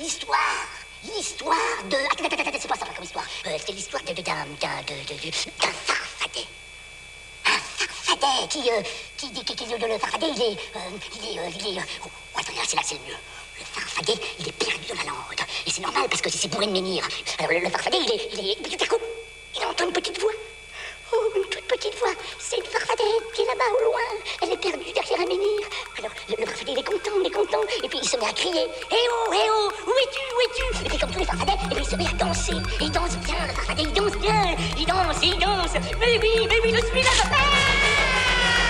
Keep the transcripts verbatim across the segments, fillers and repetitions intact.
l'histoire, l'histoire de... Attends, attends, attends, c'est pas ça comme histoire. Euh, c'est l'histoire de, de, d'un, d'un, de, de, de, d'un farfadet. Un farfadet qui, euh, qui, qui, qui, qui le, le farfadet, il est, euh, il est, euh, il est, euh, oh, attends, là, c'est là, c'est le mieux. Le farfadet, il est perdu dans la lande. Et c'est normal parce que c'est bourré de menhirs. Alors, le, le farfadet, il est, il est, mais tout à coup, il entend une petite voix. Oh, une toute petite voix. C'est une farfadette qui est là-bas au loin. Elle est perdue derrière un menhir. Alors, le, le farfadet, il est content, il est content. Et puis, il se met à crier. Eh oh, eh oh, où es-tu, où es-tu? Et puis, comme tous les farfadets, et puis, il se met à danser. Et il danse bien, le farfadet, il danse bien. Il danse, il danse. Mais oui, mais oui, je suis là. Ah!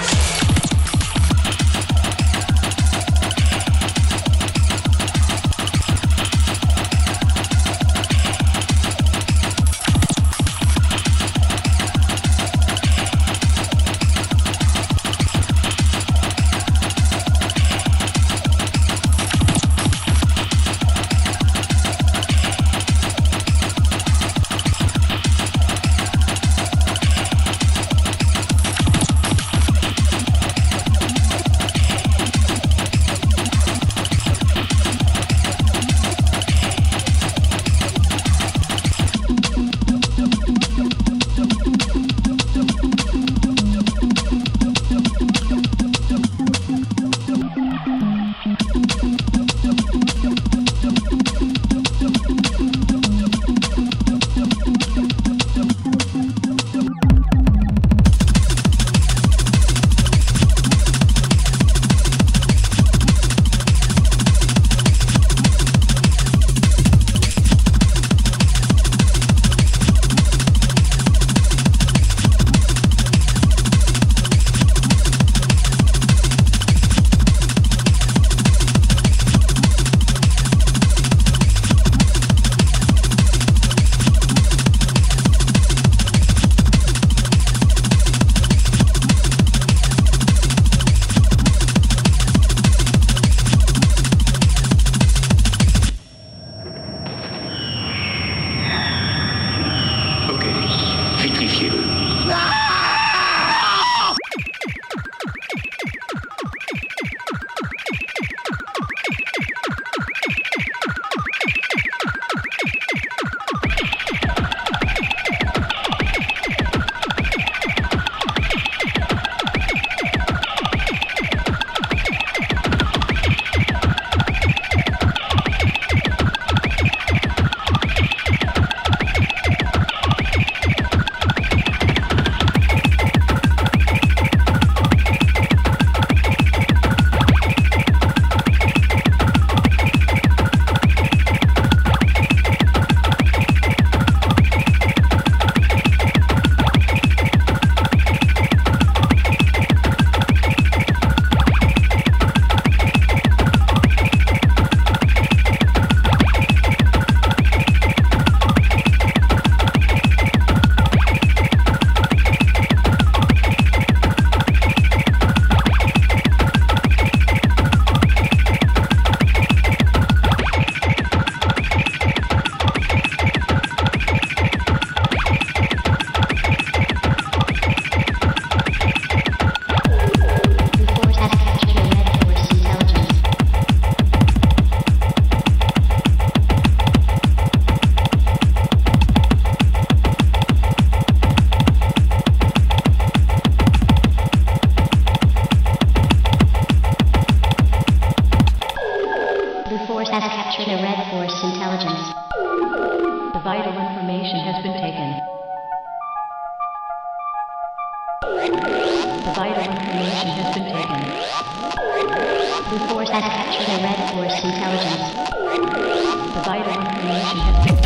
The vital information has been taken. The vital information has been taken. Blue Force has captured a Red Force intelligence. The vital information has been